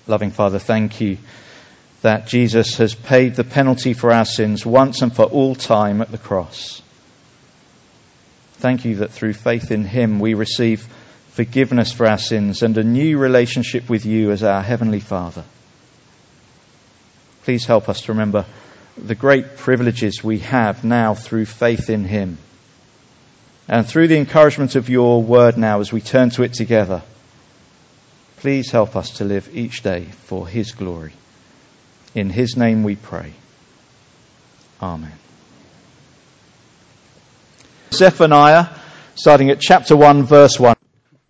Loving Father, thank you that Jesus has paid the penalty for our sins once and for all time at the cross. Thank you that through faith in him we receive forgiveness for our sins and a new relationship with you as our Heavenly Father. Please help us to remember the great privileges we have now through faith in him. And through the encouragement of your word now as we turn to it together, please help us to live each day for his glory. In his name we pray. Amen. Zephaniah, starting at chapter 1, verse 1.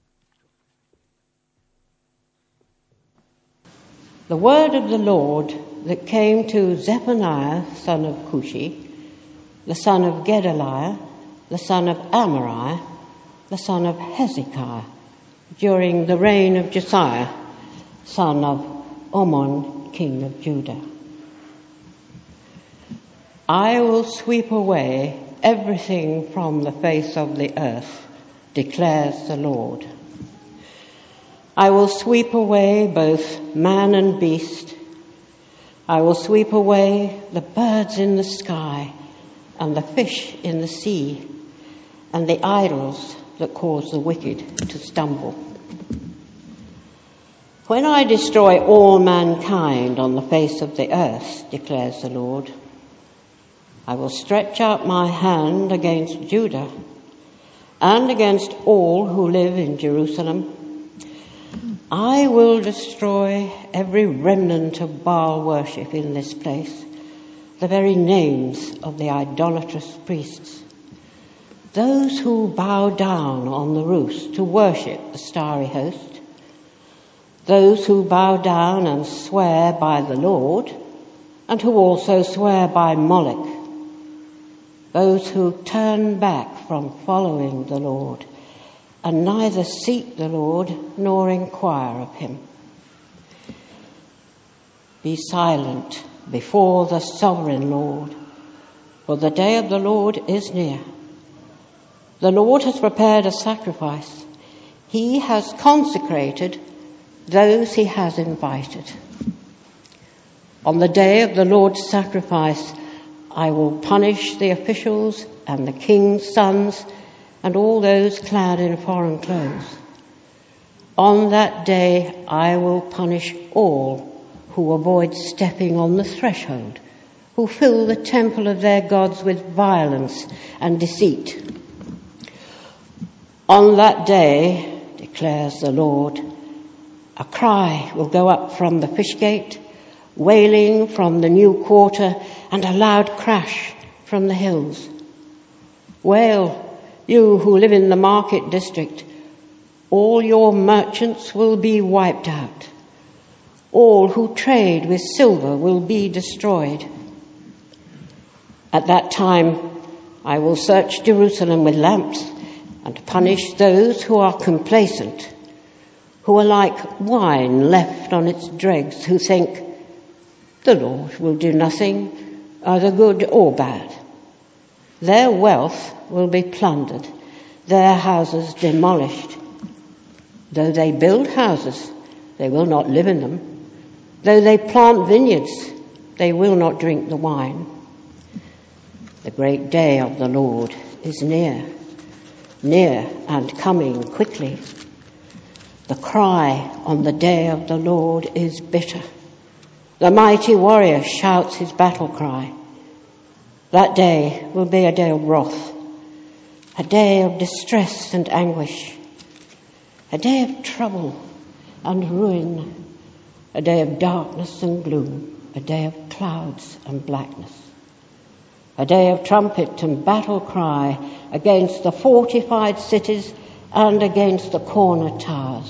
The word of the Lord that came to Zephaniah, son of Cushi, the son of Gedaliah, the son of Amariah, the son of Hezekiah, during the reign of Josiah, son of Omon, king of Judah. I will sweep away everything from the face of the earth, declares the Lord. I will sweep away both man and beast. I will sweep away the birds in the sky and the fish in the sea and the idols that cause the wicked to stumble. When I destroy all mankind on the face of the earth, declares the Lord, I will stretch out my hand against Judah and against all who live in Jerusalem. I will destroy every remnant of Baal worship in this place, the very names of the idolatrous priests, those who bow down on the roofs to worship the starry host, those who bow down and swear by the Lord, and who also swear by Moloch, those who turn back from following the Lord, and neither seek the Lord nor inquire of him. Be silent before the sovereign Lord, for the day of the Lord is near. The Lord has prepared a sacrifice. He has consecrated those he has invited. On the day of the Lord's sacrifice, I will punish the officials and the king's sons and all those clad in foreign clothes. On that day I will punish all who avoid stepping on the threshold, who fill the temple of their gods with violence and deceit. On that day, declares the Lord, a cry will go up from the fish gate, wailing from the new quarter, and a loud crash from the hills. Wail, you who live in the market district, all your merchants will be wiped out. All who trade with silver will be destroyed. At that time, I will search Jerusalem with lamps and punish those who are complacent, who are like wine left on its dregs, who think, the Lord will do nothing, either good or bad. Their wealth will be plundered, their houses demolished. Though they build houses, they will not live in them. Though they plant vineyards, they will not drink the wine. The great day of the Lord is near and coming quickly. The cry on the day of the Lord is bitter. The mighty warrior shouts his battle cry. That day will be a day of wrath, a day of distress and anguish, a day of trouble and ruin, a day of darkness and gloom, a day of clouds and blackness, a day of trumpet and battle cry against the fortified cities and against the corner towers.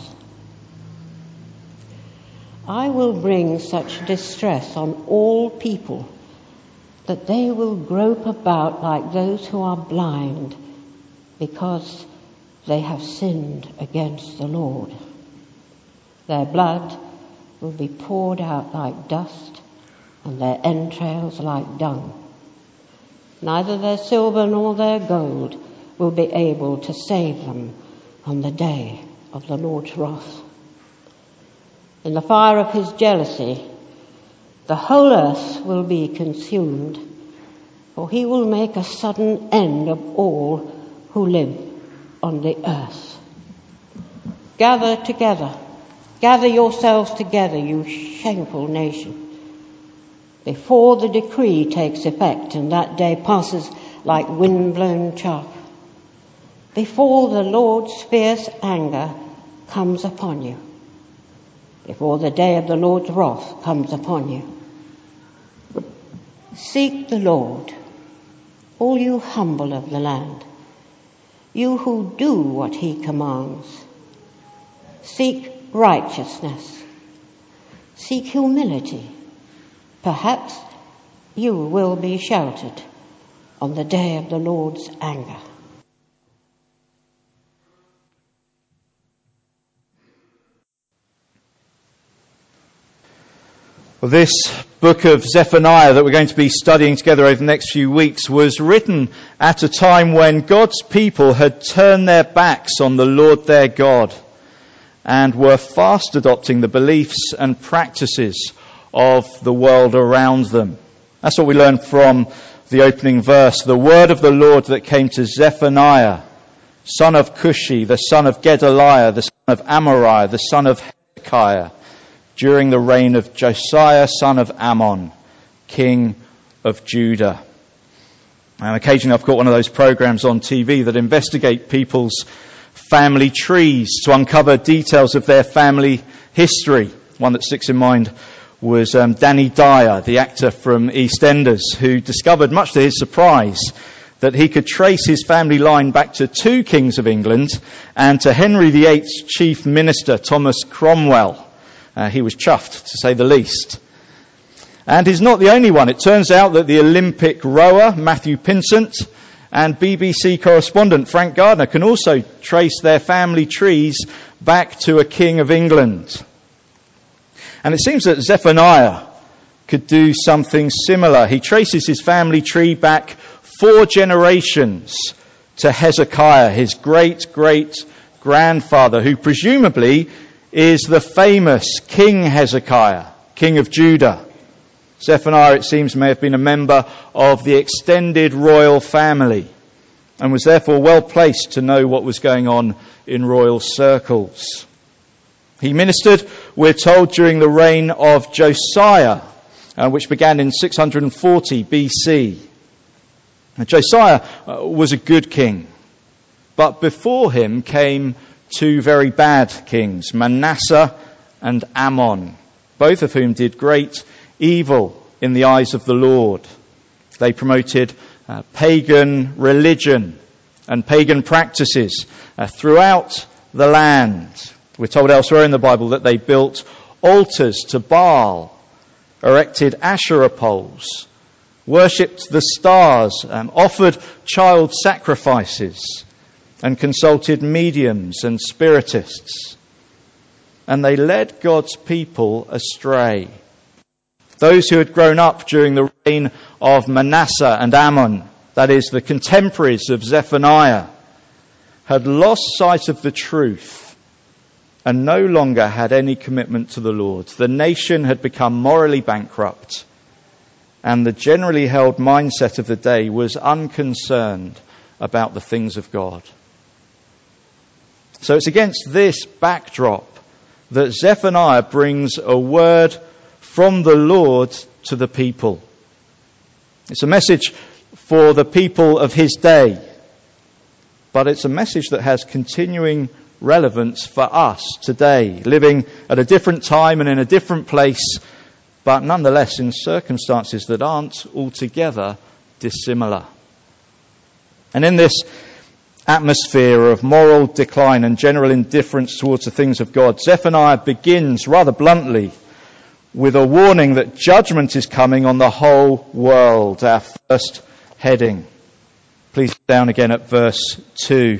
I will bring such distress on all people that they will grope about like those who are blind, because they have sinned against the Lord. Their blood will be poured out like dust, and their entrails like dung. Neither their silver nor their gold will be able to save them on the day of the Lord's wrath. In the fire of his jealousy, the whole earth will be consumed, for he will make a sudden end of all who live on the earth. Gather together, gather yourselves together, you shameful nation, before the decree takes effect and that day passes like wind-blown chaff, before the Lord's fierce anger comes upon you, before the day of the Lord's wrath comes upon you. Seek the Lord, all you humble of the land, you who do what he commands. Seek righteousness, seek humility. Perhaps you will be sheltered on the day of the Lord's anger. Well, this book of Zephaniah that we're going to be studying together over the next few weeks was written at a time when God's people had turned their backs on the Lord their God and were fast adopting the beliefs and practices of the world around them. That's what we learn from the opening verse. The word of the Lord that came to Zephaniah, son of Cushi, the son of Gedaliah, the son of Amariah, the son of Hezekiah, during the reign of Josiah, son of Ammon, king of Judah. And occasionally I've got one of those programs on TV that investigate people's family trees to uncover details of their family history. One that sticks in mind was Danny Dyer, the actor from EastEnders, who discovered, much to his surprise, that he could trace his family line back to 2 kings of England and to Henry VIII's chief minister, Thomas Cromwell. He was chuffed, to say the least. And he's not the only one. It turns out that the Olympic rower, Matthew Pinsent, and BBC correspondent Frank Gardner can also trace their family trees back to a king of England. And it seems that Zephaniah could do something similar. He traces his family tree back 4 generations to Hezekiah, his great-great-grandfather, who presumably is the famous King Hezekiah, king of Judah. Zephaniah, it seems, may have been a member of the extended royal family and was therefore well placed to know what was going on in royal circles. He ministered, we're told, during the reign of Josiah, which began in 640 BC. Now, Josiah was a good king, but before him came 2 very bad kings, Manasseh and Ammon, both of whom did great evil in the eyes of the Lord. They promoted pagan religion and pagan practices throughout the land. We're told elsewhere in the Bible that they built altars to Baal, erected Asherah poles, worshipped the stars, offered child sacrifices, and consulted mediums and spiritists. And they led God's people astray. Those who had grown up during the reign of Manasseh and Ammon, that is, the contemporaries of Zephaniah, had lost sight of the truth and no longer had any commitment to the Lord. The nation had become morally bankrupt, and the generally held mindset of the day was unconcerned about the things of God. So it's against this backdrop that Zephaniah brings a word from the Lord to the people. It's a message for the people of his day, but it's a message that has continuing relevance for us today, living at a different time and in a different place, but nonetheless in circumstances that aren't altogether dissimilar. And in this atmosphere of moral decline and general indifference towards the things of God, Zephaniah begins rather bluntly with a warning that judgment is coming on the whole world, our first heading. Please down again at verse 2.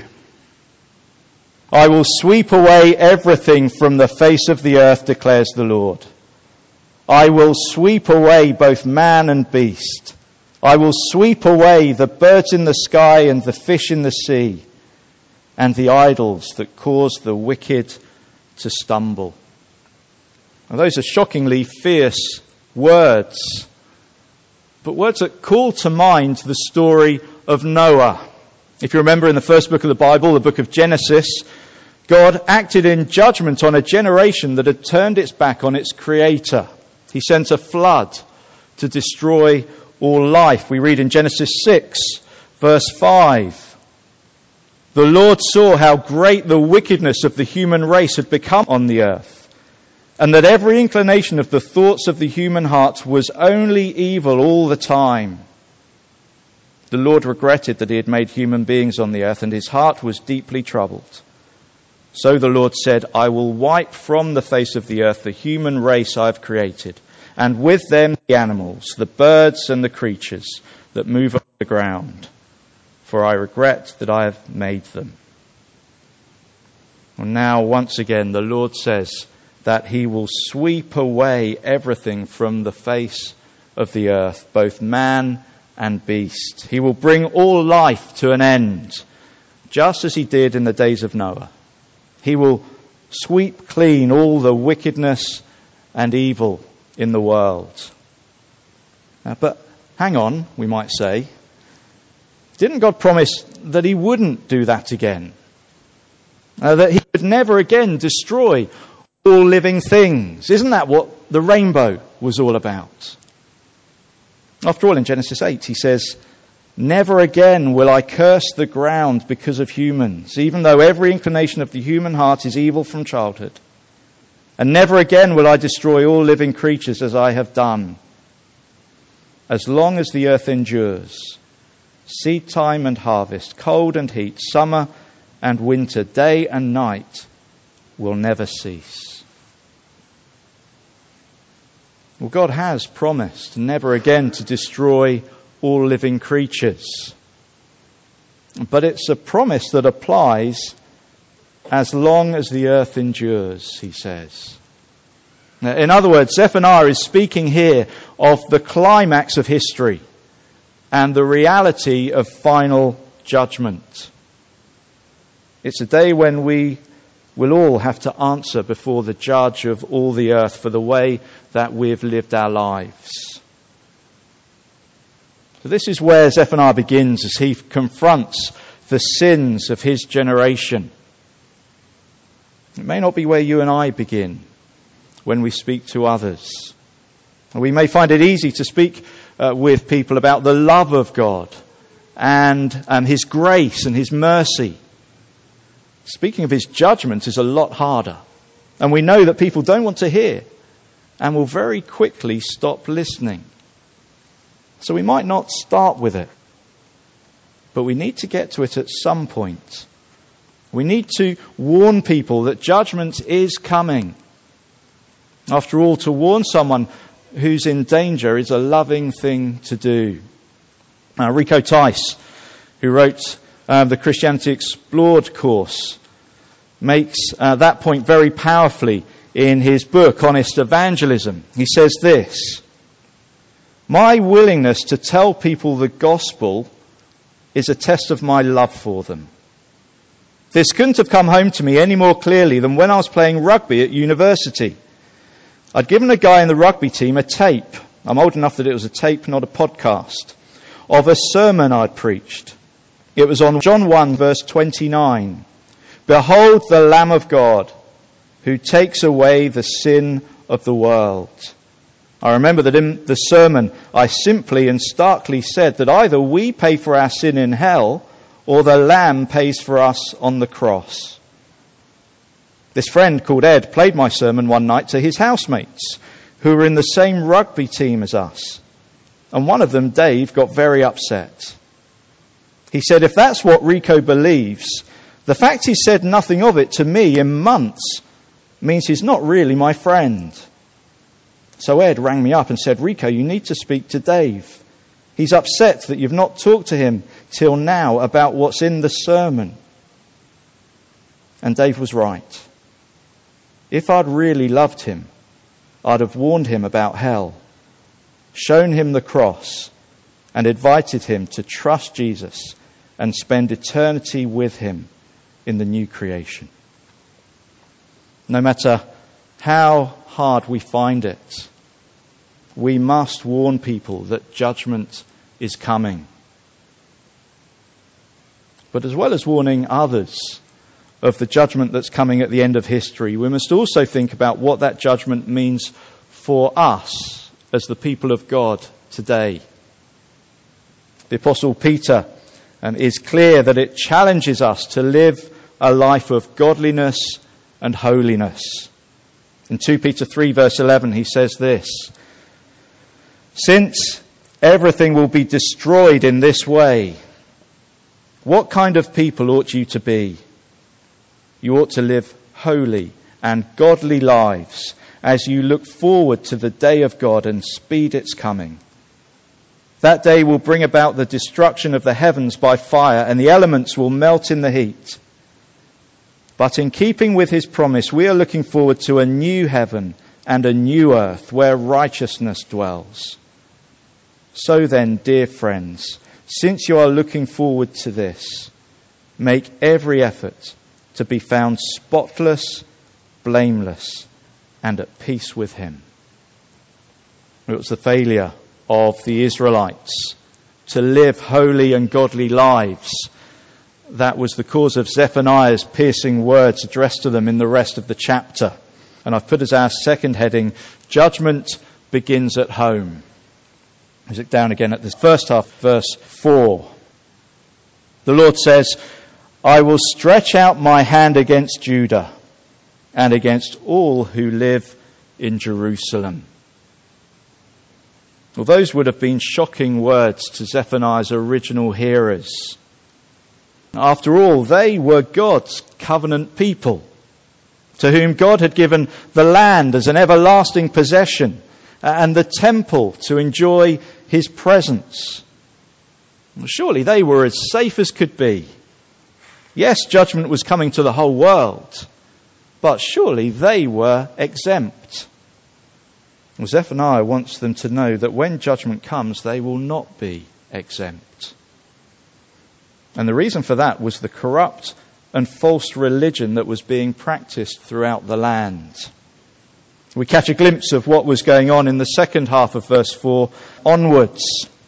I will sweep away everything from the face of the earth, declares the Lord. I will sweep away both man and beast. I will sweep away the birds in the sky and the fish in the sea, and the idols that cause the wicked to stumble. Now, those are shockingly fierce words, but words that call to mind the story of Noah. If you remember in the first book of the Bible, the book of Genesis, God acted in judgment on a generation that had turned its back on its Creator. He sent a flood to destroy all life. We read in Genesis 6, verse 5, "The Lord saw how great the wickedness of the human race had become on the earth, and that every inclination of the thoughts of the human heart was only evil all the time. The Lord regretted that he had made human beings on the earth, and his heart was deeply troubled. So the Lord said, I will wipe from the face of the earth the human race I have created, and with them the animals, the birds and the creatures that move on the ground, for I regret that I have made them." And now, once again, the Lord says that he will sweep away everything from the face of the earth, both man and beast. He will bring all life to an end, just as he did in the days of Noah. He will sweep clean all the wickedness and evil in the world. But hang on, we might say. Didn't God promise that he wouldn't do that again? That he would never again destroy all living things? Isn't that what the rainbow was all about? After all, in Genesis 8, he says, "Never again will I curse the ground because of humans, even though every inclination of the human heart is evil from childhood. And never again will I destroy all living creatures as I have done. As long as the earth endures, seed time and harvest, cold and heat, summer and winter, day and night will never cease." Well, God has promised never again to destroy all living creatures. But it's a promise that applies as long as the earth endures, he says. In other words, Zephaniah is speaking here of the climax of history and the reality of final judgment. It's a day when we will all have to answer before the judge of all the earth for the way that we've lived our lives. So this is where Zephaniah begins as he confronts the sins of his generation. It may not be where you and I begin when we speak to others. We may find it easy to speak with people about the love of God and his grace and his mercy. Speaking of his judgment is a lot harder. And we know that people don't want to hear and will very quickly stop listening. So we might not start with it, but we need to get to it at some point. We need to warn people that judgment is coming. After all, to warn someone who's in danger is a loving thing to do. Rico Tice, who wrote the Christianity Explored course, makes that point very powerfully in his book, Honest Evangelism. He says this: "My willingness to tell people the gospel is a test of my love for them. This couldn't have come home to me any more clearly than when I was playing rugby at university. I'd given a guy in the rugby team a tape, I'm old enough that it was a tape, not a podcast, of a sermon I'd preached. It was on John 1, verse 29. Behold the Lamb of God, who takes away the sin of the world. I remember that in the sermon I simply and starkly said that either we pay for our sin in hell or the Lamb pays for us on the cross. This friend called Ed played my sermon one night to his housemates who were in the same rugby team as us. And one of them, Dave, got very upset. He said, if that's what Rico believes, the fact he said nothing of it to me in months means he's not really my friend. So Ed rang me up and said, Rico, you need to speak to Dave. He's upset that you've not talked to him till now about what's in the sermon. And Dave was right. If I'd really loved him, I'd have warned him about hell, shown him the cross, and invited him to trust Jesus and spend eternity with him in the new creation. No matter how hard we find it, we must warn people that judgment is coming. But as well as warning others of the judgment that's coming at the end of history, we must also think about what that judgment means for us as the people of God today. The Apostle Peter is clear that it challenges us to live a life of godliness and holiness. In 2 Peter 3 verse 11 he says this: "Since everything will be destroyed in this way, what kind of people ought you to be? You ought to live holy and godly lives as you look forward to the day of God and speed its coming. That day will bring about the destruction of the heavens by fire, and the elements will melt in the heat. But in keeping with his promise, we are looking forward to a new heaven and a new earth where righteousness dwells. So then, dear friends, since you are looking forward to this, make every effort to be found spotless, blameless, and at peace with him." It was the failure of the Israelites to live holy and godly lives that was the cause of Zephaniah's piercing words addressed to them in the rest of the chapter. And I've put as our second heading, "Judgment begins at home." Let's look down again at this first half, verse 4. The Lord says, "I will stretch out my hand against Judah and against all who live in Jerusalem." Well, those would have been shocking words to Zephaniah's original hearers. After all, they were God's covenant people, to whom God had given the land as an everlasting possession and the temple to enjoy his presence. Surely they were as safe as could be. Yes, judgment was coming to the whole world, but surely they were exempt. Well, Zephaniah wants them to know that when judgment comes, they will not be exempt. And the reason for that was the corrupt and false religion that was being practiced throughout the land. We catch a glimpse of what was going on in the second half of verse 4 onwards.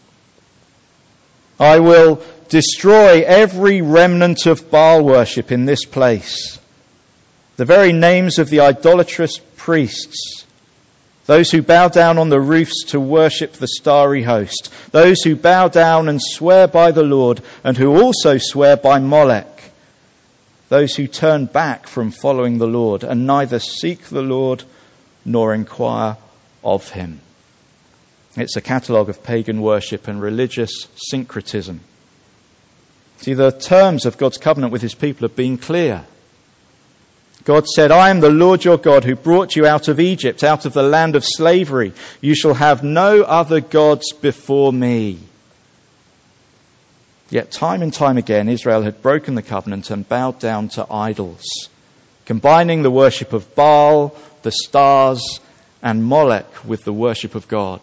"I will destroy every remnant of Baal worship in this place, the very names of the idolatrous priests, those who bow down on the roofs to worship the starry host, those who bow down and swear by the Lord and who also swear by Molech, those who turn back from following the Lord and neither seek the Lord nor inquire of him." It's a catalogue of pagan worship and religious syncretism. See, the terms of God's covenant with his people have been clear. God said, "I am the Lord your God who brought you out of Egypt, out of the land of slavery. You shall have no other gods before me." Yet time and time again, Israel had broken the covenant and bowed down to idols, combining the worship of Baal, the stars, and Molech with the worship of God.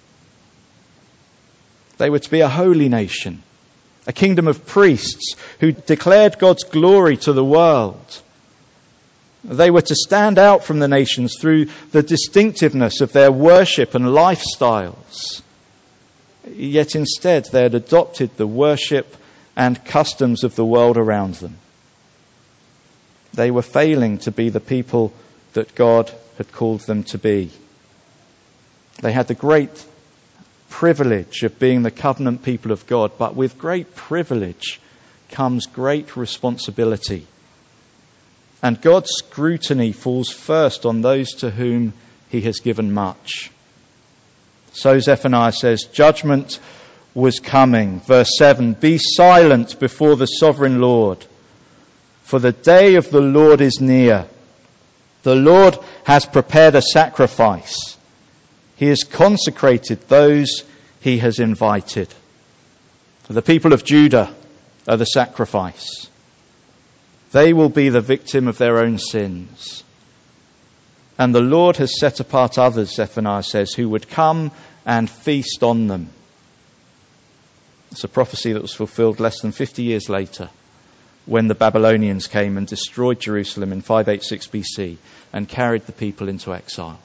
They were to be a holy nation, a kingdom of priests who declared God's glory to the world. They were to stand out from the nations through the distinctiveness of their worship and lifestyles. Yet instead they had adopted the worship and customs of the world around them. They were failing to be the people that God had called them to be. They had the great privilege of being the covenant people of God, but with great privilege comes great responsibility. And God's scrutiny falls first on those to whom he has given much. So Zephaniah says, judgment was coming. Verse 7, "Be silent before the sovereign Lord, for the day of the Lord is near. The Lord has prepared a sacrifice. He has consecrated those he has invited." The people of Judah are the sacrifice. They will be the victim of their own sins. And the Lord has set apart others, Zephaniah says, who would come and feast on them. It's a prophecy that was fulfilled less than 50 years later, when the Babylonians came and destroyed Jerusalem in 586 BC and carried the people into exile.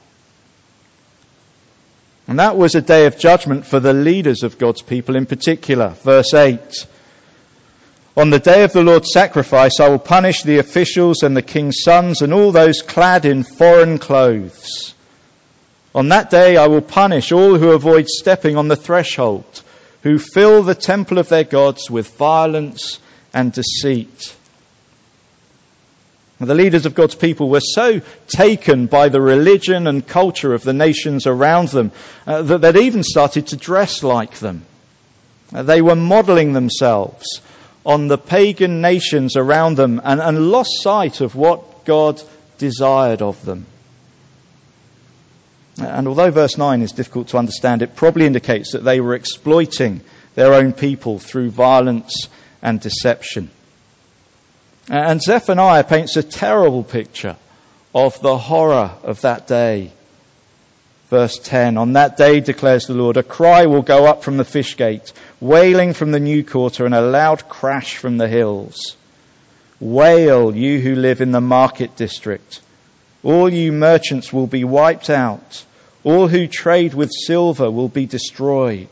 And that was a day of judgment for the leaders of God's people in particular. Verse 8, on the day of the Lord's sacrifice, I will punish the officials and the king's sons and all those clad in foreign clothes. On that day I will punish all who avoid stepping on the threshold, who fill the temple of their gods with violence and deceit. The leaders of God's people were so taken by the religion and culture of the nations around them that they'd even started to dress like them. They were modelling themselves on the pagan nations around them and lost sight of what God desired of them. And although verse 9 is difficult to understand, it probably indicates that they were exploiting their own people through violence and deception. And Zephaniah paints a terrible picture of the horror of that day. Verse 10, on that day, declares the Lord, a cry will go up from the fish gate, wailing from the new quarter, and a loud crash from the hills. Wail, you who live in the market district. All you merchants will be wiped out. All who trade with silver will be destroyed.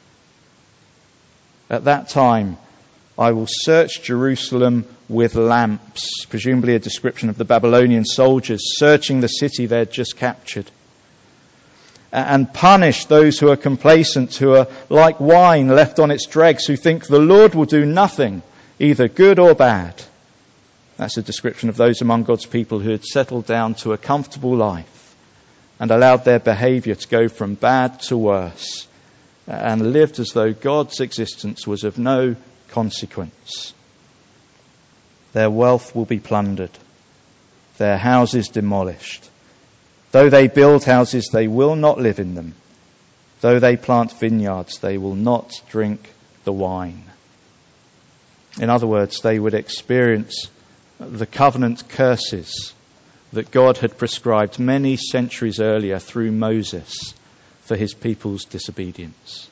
At that time, I will search Jerusalem with lamps, presumably a description of the Babylonian soldiers searching the city they had just captured, and punish those who are complacent, who are like wine left on its dregs, who think the Lord will do nothing, either good or bad. That's a description of those among God's people who had settled down to a comfortable life and allowed their behaviour to go from bad to worse and lived as though God's existence was of no consequence. Their wealth will be plundered, their houses demolished. Though they build houses, they will not live in them. Though they plant vineyards, they will not drink the wine. In other words, they would experience the covenant curses that God had prescribed many centuries earlier through Moses for his people's disobedience.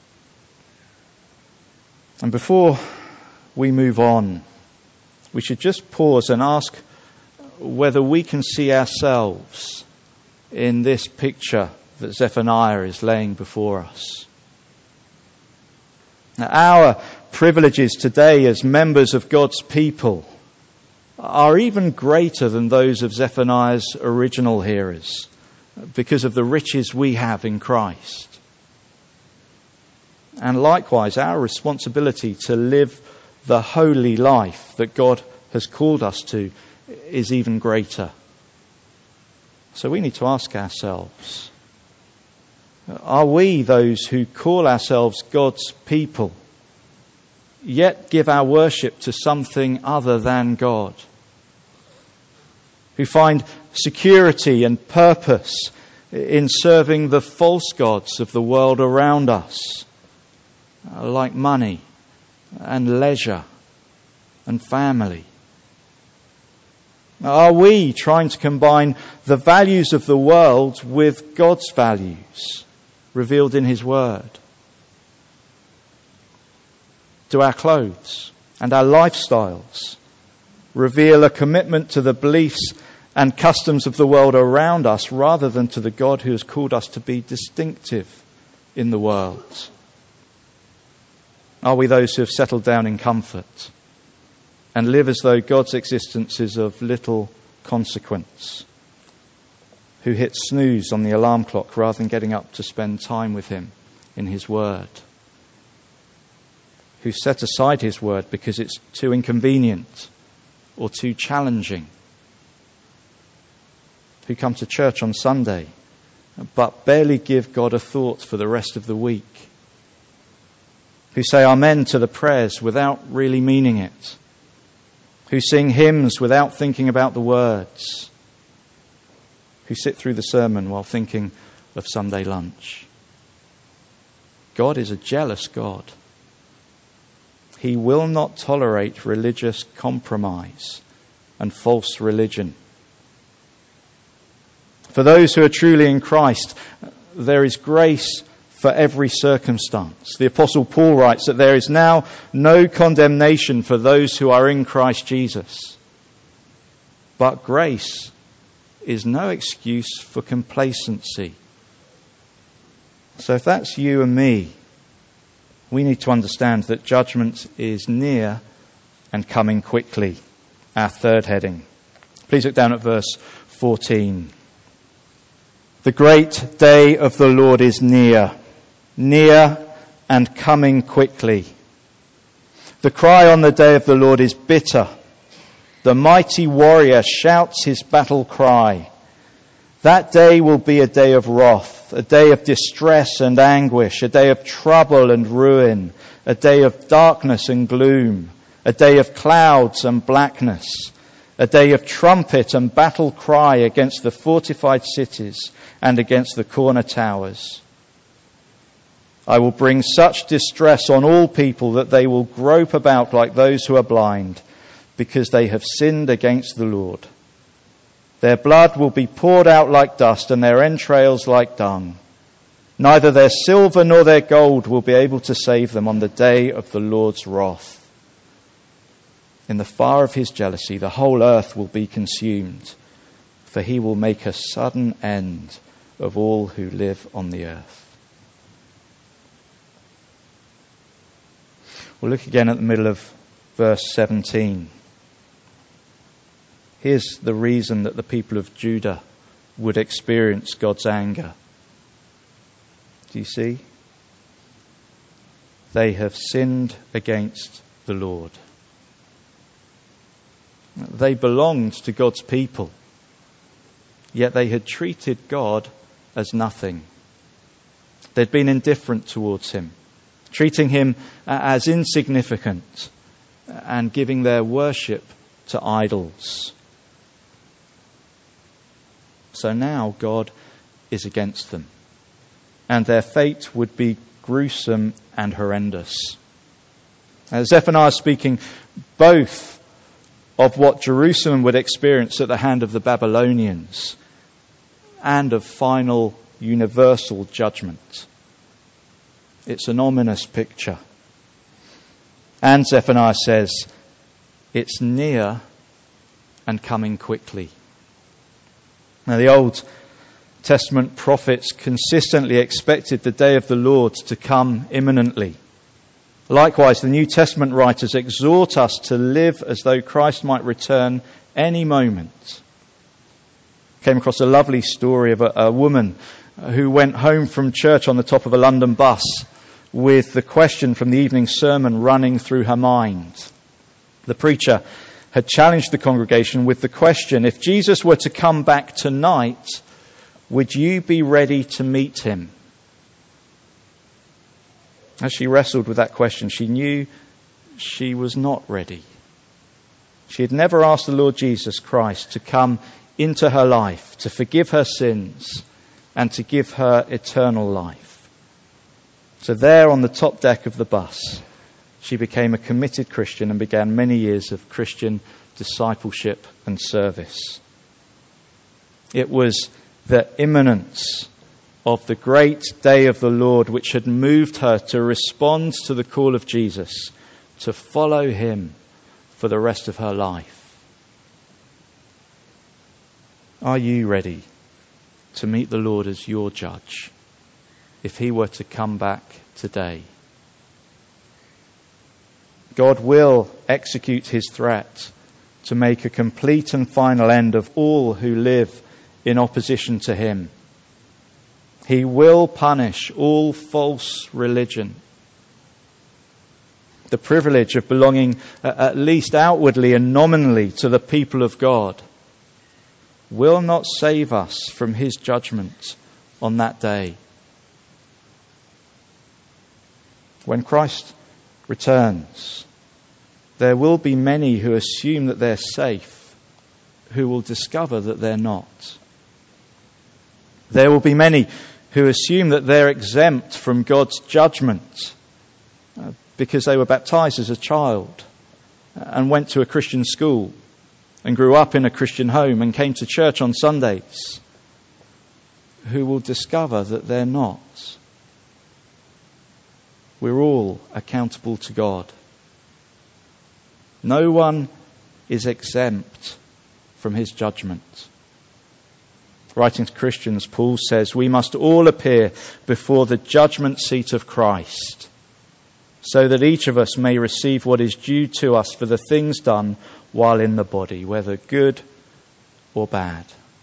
And before we move on, we should just pause and ask whether we can see ourselves in this picture that Zephaniah is laying before us. Now, our privileges today as members of God's people are even greater than those of Zephaniah's original hearers because of the riches we have in Christ. And likewise, our responsibility to live the holy life that God has called us to is even greater. So we need to ask ourselves, are we those who call ourselves God's people, yet give our worship to something other than God? Who find security and purpose in serving the false gods of the world around us, like money and leisure and family? Are we trying to combine the values of the world with God's values revealed in his word? Do our clothes and our lifestyles reveal a commitment to the beliefs and customs of the world around us rather than to the God who has called us to be distinctive in the world? Are we those who have settled down in comfort and live as though God's existence is of little consequence, who hit snooze on the alarm clock rather than getting up to spend time with him in his word, who set aside his word because it's too inconvenient or too challenging, who come to church on Sunday but barely give God a thought for the rest of the week, who say amen to the prayers without really meaning it, who sing hymns without thinking about the words, who sit through the sermon while thinking of Sunday lunch. God is a jealous God. He will not tolerate religious compromise and false religion. For those who are truly in Christ, there is grace for every circumstance. The Apostle Paul writes that there is now no condemnation for those who are in Christ Jesus. But grace is no excuse for complacency. So if that's you and me, we need to understand that judgment is near and coming quickly. Our third heading. Please look down at verse 14. The great day of the Lord is near and coming quickly. The cry on the day of the Lord is bitter. The mighty warrior shouts his battle cry. That day will be a day of wrath, a day of distress and anguish, a day of trouble and ruin, a day of darkness and gloom, a day of clouds and blackness, a day of trumpet and battle cry against the fortified cities and against the corner towers. I will bring such distress on all people that they will grope about like those who are blind, because they have sinned against the Lord. Their blood will be poured out like dust and their entrails like dung. Neither their silver nor their gold will be able to save them on the day of the Lord's wrath. In the fire of his jealousy, the whole earth will be consumed, for he will make a sudden end of all who live on the earth. We'll look again at the middle of verse 17. Here's the reason that the people of Judah would experience God's anger. Do you see? They have sinned against the Lord. They belonged to God's people, yet they had treated God as nothing. They'd been indifferent towards him, treating him as insignificant and giving their worship to idols. So now God is against them, and their fate would be gruesome and horrendous. Zephaniah is speaking both of what Jerusalem would experience at the hand of the Babylonians and of final universal judgment. It's an ominous picture. And Zephaniah says, it's near and coming quickly. Now, the Old Testament prophets consistently expected the day of the Lord to come imminently. Likewise, the New Testament writers exhort us to live as though Christ might return any moment. Came across a lovely story of a woman who went home from church on the top of a London bus with the question from the evening sermon running through her mind. The preacher had challenged the congregation with the question, if Jesus were to come back tonight, would you be ready to meet him? As she wrestled with that question, she knew she was not ready. She had never asked the Lord Jesus Christ to come into her life, to forgive her sins, and to give her eternal life. So there on the top deck of the bus, she became a committed Christian and began many years of Christian discipleship and service. It was the imminence of the great day of the Lord which had moved her to respond to the call of Jesus, to follow him for the rest of her life. Are you ready to meet the Lord as your judge if he were to come back today? God will execute his threat to make a complete and final end of all who live in opposition to him. He will punish all false religion. The privilege of belonging, at least outwardly and nominally, to the people of God will not save us from his judgment on that day. When Christ returns, there will be many who assume that they're safe, who will discover that they're not. There will be many who assume that they're exempt from God's judgment because they were baptized as a child and went to a Christian school and grew up in a Christian home and came to church on Sundays, who will discover that they're not. We're all accountable to God. No one is exempt from his judgment. Writing to Christians, Paul says, we must all appear before the judgment seat of Christ, so that each of us may receive what is due to us for the things done while in the body, whether good or bad.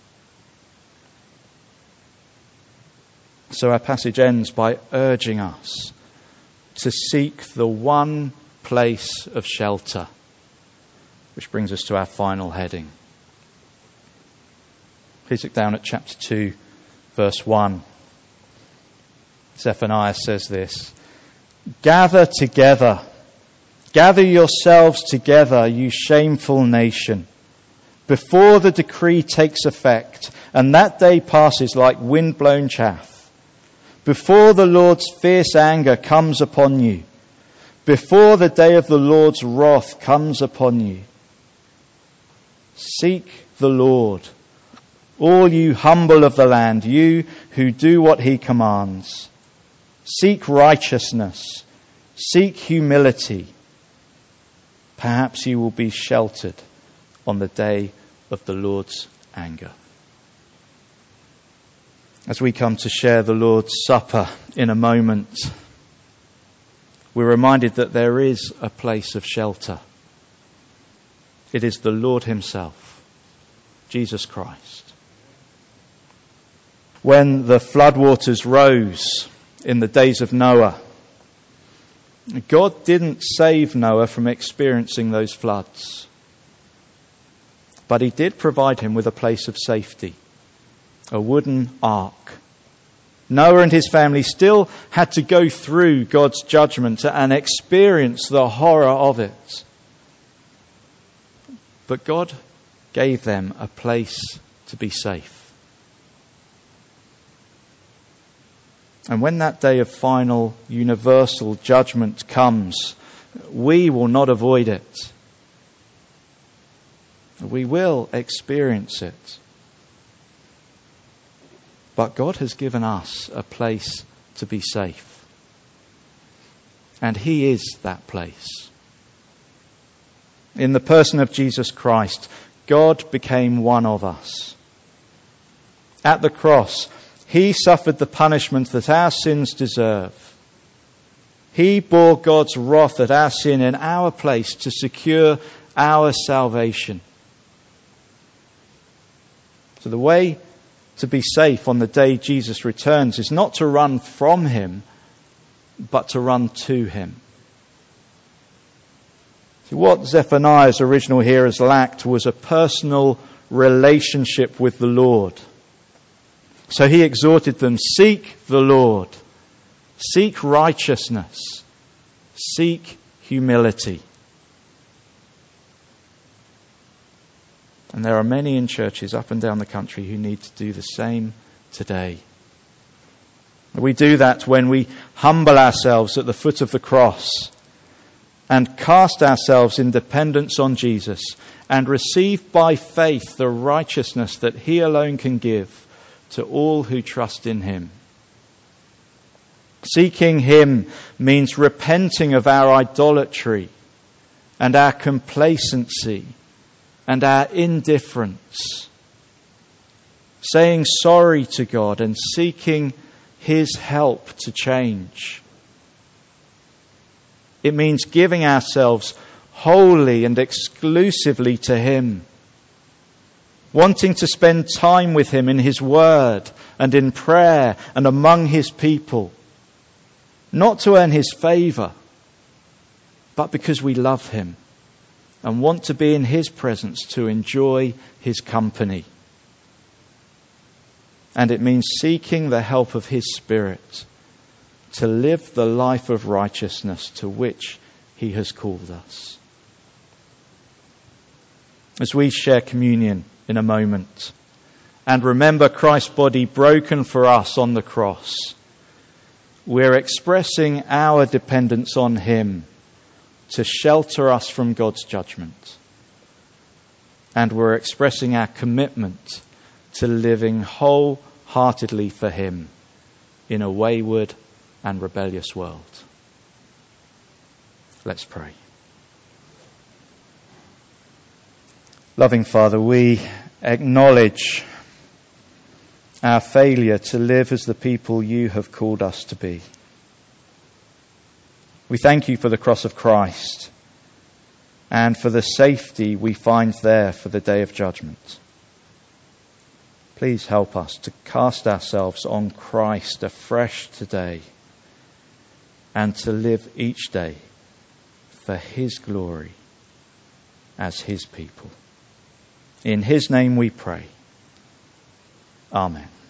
So our passage ends by urging us to seek the one place of shelter, which brings us to our final heading. Please look down at chapter 2, verse 1. Zephaniah says this, gather yourselves together, you shameful nation, before the decree takes effect, and that day passes like wind-blown chaff. Before the Lord's fierce anger comes upon you, before the day of the Lord's wrath comes upon you. Seek the Lord, all you humble of the land, you who do what he commands. Seek righteousness, seek humility. Perhaps you will be sheltered on the day of the Lord's anger. As we come to share the Lord's Supper in a moment, we're reminded that there is a place of shelter. It is the Lord himself, Jesus Christ. When the floodwaters rose in the days of Noah, God didn't save Noah from experiencing those floods, but he did provide him with a place of safety, a wooden ark. Noah and his family still had to go through God's judgment and experience the horror of it. But God gave them a place to be safe. And when that day of final universal judgment comes, we will not avoid it. We will experience it. But God has given us a place to be safe. And he is that place. In the person of Jesus Christ, God became one of us. At the cross, he suffered the punishment that our sins deserve. He bore God's wrath at our sin in our place to secure our salvation. So the way to be safe on the day Jesus returns is not to run from him, but to run to him. See, what Zephaniah's original hearers lacked was a personal relationship with the Lord. So he exhorted them, seek the Lord, seek righteousness, seek humility. And there are many in churches up and down the country who need to do the same today. We do that when we humble ourselves at the foot of the cross and cast ourselves in dependence on Jesus and receive by faith the righteousness that he alone can give to all who trust in him. Seeking him means repenting of our idolatry and our complacency and our indifference, saying sorry to God and seeking his help to change. It means giving ourselves wholly and exclusively to him, wanting to spend time with him in his word and in prayer and among his people, not to earn his favour, but because we love him and want to be in his presence to enjoy his company. And it means seeking the help of his Spirit to live the life of righteousness to which he has called us. As we share communion in a moment and remember Christ's body broken for us on the cross, we're expressing our dependence on him to shelter us from God's judgment. And we're expressing our commitment to living wholeheartedly for him in a wayward and rebellious world. Let's pray. Loving Father, we acknowledge our failure to live as the people you have called us to be. We thank you for the cross of Christ and for the safety we find there for the day of judgment. Please help us to cast ourselves on Christ afresh today and to live each day for his glory as his people. In his name we pray. Amen.